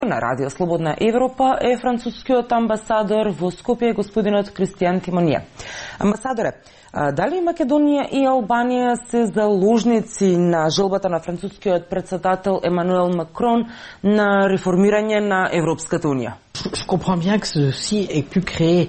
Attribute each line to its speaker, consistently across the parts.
Speaker 1: На Радио Слободна Европа е францускиот амбасадор во Скопје, господинот Кристијан Тимонија. Амбасадоре, дали Македонија и Албанија се заложници на желбата на францускиот председател Емануел Макрон на реформирање на Европската Унија?
Speaker 2: Je comprends bien que ceci ait pu créer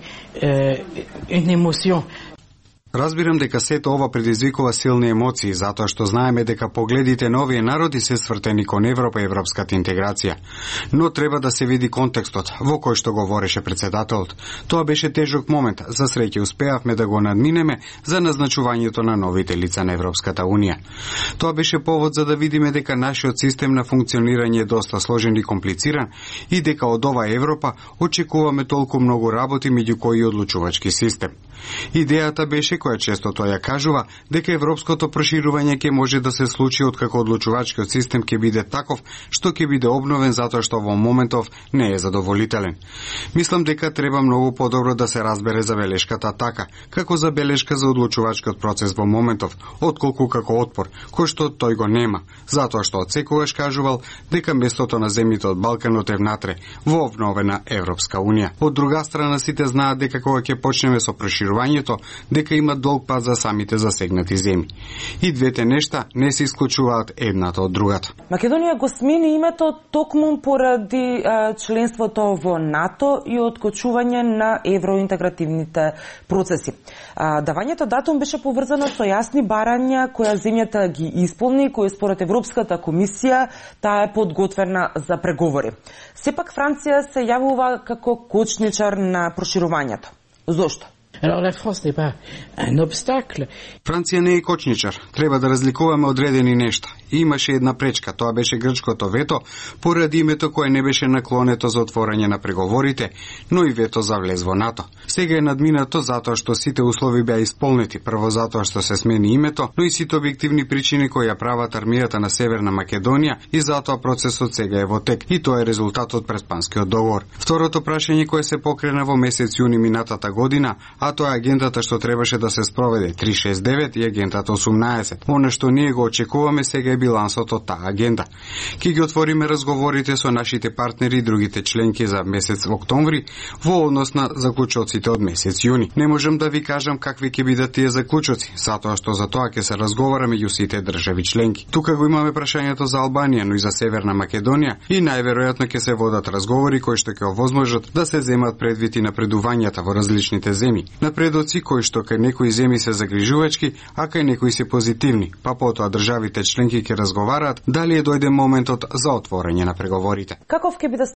Speaker 2: une émotion.
Speaker 3: Разбирам дека сето ова предизвикува силни емоции, затоа што знаеме дека погледите на овие народи се свртени кон Европа и европската интеграција. Но треба да се види контекстот во кој што говореше председателот. Тоа беше тежок момент, за среќа успеавме да го надминеме за назначувањето на новите лица на Европската Унија. Тоа беше повод за да видиме дека нашиот систем на функционирање е доста сложен и комплициран и дека од ова Европа очекуваме толку многу работи меѓу кои и одлучувачки систем. Идејата беше, која често тоа ја кажува, дека европското проширување ќе може да се случи откако одлучувачкиот систем ќе биде таков што ќе биде обновен затоа што во моментов не е задоволителен. Мислам дека треба многу подобро да се разбере забелешката така, како забелешка за одлучувачкиот процес во моментов, отколку како отпор, кој што тој го нема, затоа што отсекогаш кажувал дека местото на земјите од Балканот е внатре, во обновена Европска Унија. Од друга страна сите знаат дека кога ќе почнеме со проширувањето, дека има долг пат за самите засегнати земји. И двете нешта не се исклучуваат едната од другата.
Speaker 1: Македонија го смени името токму поради членството во НАТО и откочување на евроинтегративните процеси. Давањето датум беше поврзано со јасни барања која земјата ги исполни, кои според Европската комисија таа е подготвена за преговори. Сепак Франција се јавува како кочничар на проширувањето. Зошто?
Speaker 2: Alors la France n'est pas un obstacle.
Speaker 3: Франција не е кочничар. Треба да разликуваме одредени нешта. Имаше една пречка, тоа беше грчкото вето, поради името кое не беше наклонето за отворање на преговорите, но и вето за влез во НАТО. Сега е надминато затоа што сите услови беа исполнети, прво затоа што се смени името, но и сите објективни причини кои ја прават армијата на Северна Македонија и затоа процесот сега е во тек и тоа е резултат од преспанскиот договор. Второто прашање кое се покрена во месец јуни минатата година, а тоа е агендата што требаше да се спроведе 369 и агендата 18. Оно што ние го очекуваме сега е билансот од таа агенда. Ке ги отвориме разговорите со нашите партнери и другите членки за месец октомври во однос на заклучоците од месец јуни. Не можам да ви кажам какви ќе бидат тие заклучоци, затоа што за тоа ќе се разговара меѓу сите држави членки. Тука го имаме прашањето за Албанија, но и за Северна Македонија и најверојатно ќе се водат разговори кои што ќе овозможат да се земат предвид и напредувањата во различните земји. Напредоци кои што кај некои земји се загрижувачки, а кај некои се позитивни, па потоа државите членки ќе разговараат дали е дојде моментот за отворање на преговорите.
Speaker 1: Каков ќе биде